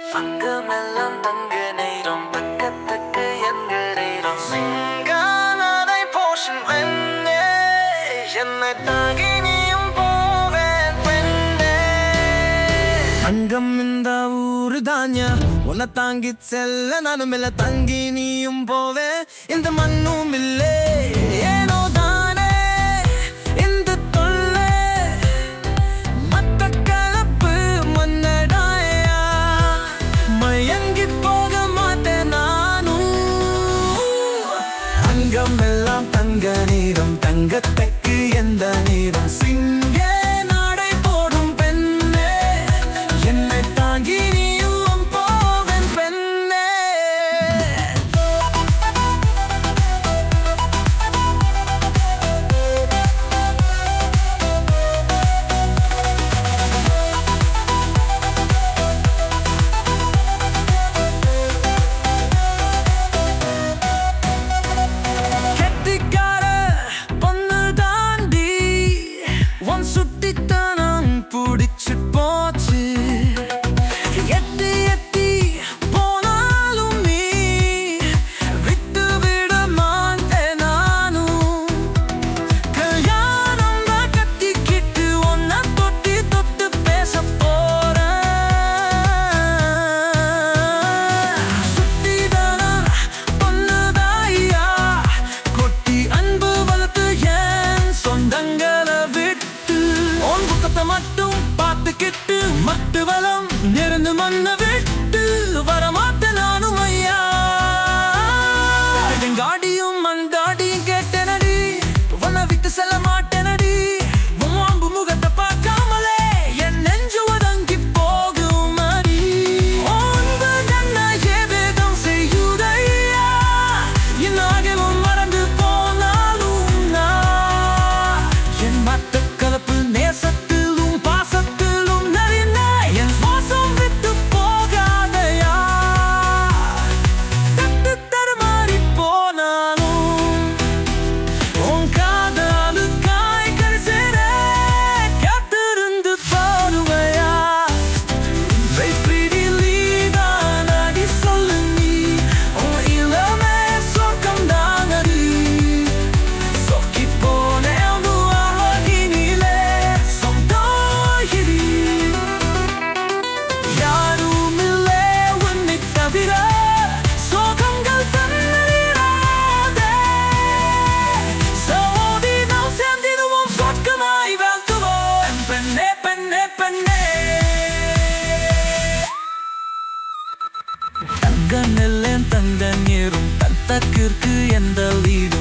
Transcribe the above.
பக்கமெல்லாம் தங்க நேரம் பக்கத்துக்கு என்கிறேன் சிங்கானதை போஷன் வெண்ணே என்னை தாங்கி நீயும் போவேன் பெண்ணே அங்கம் இந்த ஊரு தான்யா உன்னை தாங்கி செல்ல நானும் இல்ல தங்கி நீயும் போவேன் இந்த மண்ணும் இல்லே ஏனோ தானே இந்த தொல்லை மத்த கலப்பு மன்னடாயா மயங்கி போக மாட்டேன் நானும் அங்கம் எல்லாம் தங்க நீரம் தங்கத்துக்கு எந்த நீரம் சிங்க நாடை போடும் பெண்ணே என்னை தாங்கி நீயும் போவேன் பெண்ணே கெட்டிக்கார பொண்ணு தாண்டி உன் சுட்டித்தனம் பிடிச்சு போச்சு எட்டி எட்டி போனாலும் நீ விட்டு விட மாட்டேன் நானும் கல்யாணம் தான் கட்டிக்கிட்டு ஒன்ன தொட்டி தொட்டு பேச போறேன் சுட்டிதானா பொண்ணுதாயா கொட்டி அன்பு வளர்த்து ஏன் சொந்தங்களை விட்டு உன் பக்கத்தை மட்டும் பார்த்துக்கிட்டு மட்டு வளம் நெருந்து மண்ணை விட்டு வரமாட்டேன் நானும் ஐயா காடியும் மண்டாடியும் கேட்டனடி உன்னை விட்டு செல்ல மாட்டேனடி உன் அம்பு முகத்தை பார்க்காமலே என் நெஞ்சு வதங்கி போகும் அடி அன்பு தன்னை ஏவேதம் செய்யுதையா இன்னாகவும் மறந்து போனாலும் நான் என் மத்த கலப்பு நேசத்திலும் பாசத்திலும் நறிந்த என் சுவாசம் விட்டு போகாதையா தட்டு தடுமாறி போனாலும் உன் காதலுக்காய் கரிசேர காத்திருந்து பாருவையா வெற்றிதான் அடி சொல்லு நீ உன் இளமே சொர்க்கம் தானடி சொக்கி போனேன் அழகினிலே சொந்தாயிரி யாரும் இல்லை உன்னை தவிர சோகங்கள் தன்னறியாதே சோதி நாம் சேர்ந்திடுவோம் சொர்க்கமாய் வாழ்த்துவோம் பெண்ணே பெண்ணே பெண்ணே தங்க நெல்லேன் தங்க நீரும் தத்தக்கிற்கு எந்த வீடு